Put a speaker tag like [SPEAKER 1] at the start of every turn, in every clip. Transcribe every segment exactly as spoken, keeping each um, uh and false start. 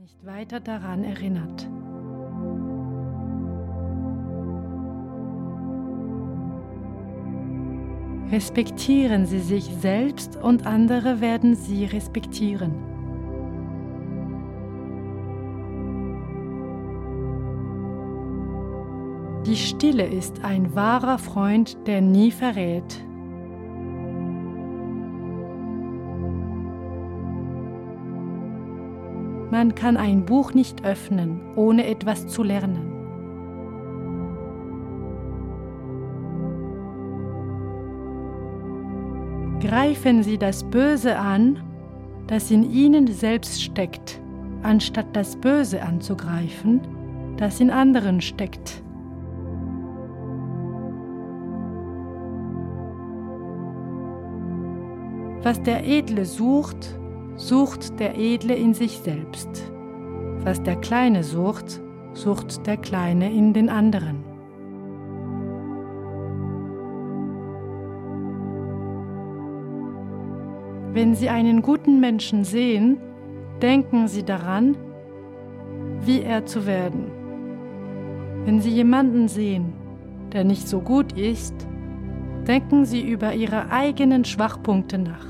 [SPEAKER 1] nicht weiter daran erinnert. Respektieren Sie sich selbst und andere werden Sie respektieren. Die Stille ist ein wahrer Freund, der nie verrät. Man kann ein Buch nicht öffnen, ohne etwas zu lernen. Greifen Sie das Böse an, das in Ihnen selbst steckt, anstatt das Böse anzugreifen, das in anderen steckt. Was der Edle sucht, sucht der Edle in sich selbst. Was der Kleine sucht, sucht der Kleine in den anderen. Wenn Sie einen guten Menschen sehen, denken Sie daran, wie er zu werden. Wenn Sie jemanden sehen, der nicht so gut ist, denken Sie über Ihre eigenen Schwachpunkte nach.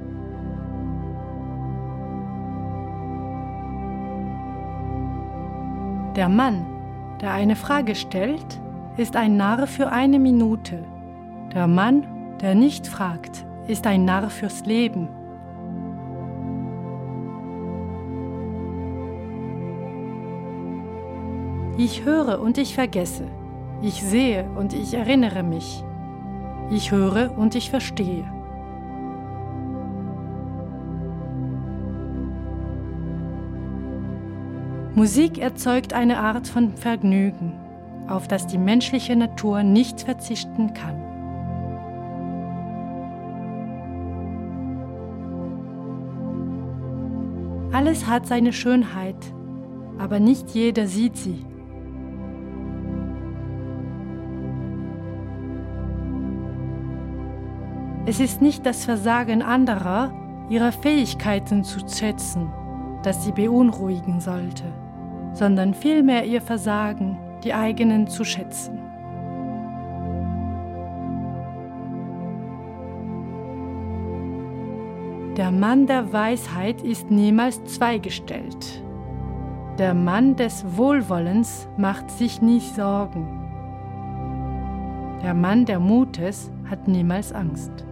[SPEAKER 1] Der Mann, der eine Frage stellt, ist ein Narr für eine Minute. Der Mann, der nicht fragt, ist ein Narr fürs Leben. Ich höre und ich vergesse. Ich sehe und ich erinnere mich. Ich höre und ich verstehe. Musik erzeugt eine Art von Vergnügen, auf das die menschliche Natur nicht verzichten kann. Alles hat seine Schönheit, aber nicht jeder sieht sie. Es ist nicht das Versagen anderer, ihre Fähigkeiten zu schätzen, das sie beunruhigen sollte, sondern vielmehr ihr Versagen, die eigenen zu schätzen. Der Mann der Weisheit ist niemals zweigestellt. Der Mann des Wohlwollens macht sich nie Sorgen. Der Mann der Mutes hat niemals Angst.